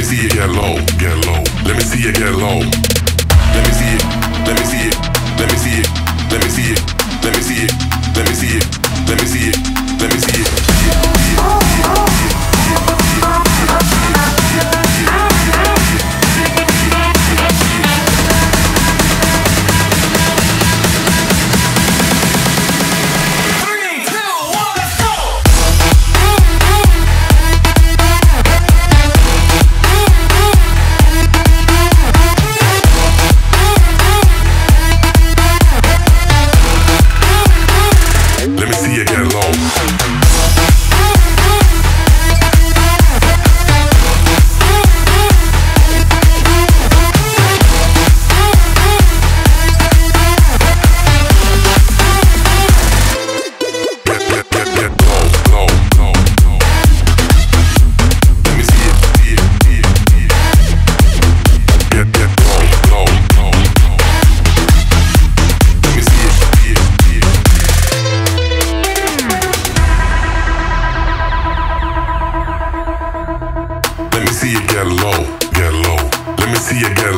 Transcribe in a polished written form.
see you get low, get low. Let me see you get low. Let me see it, let me see it, let me see it, let me see it, let me see it, let me see it, let me see it, let me see it. Let me see you get low. Let me see you get low, get low. Let me see you get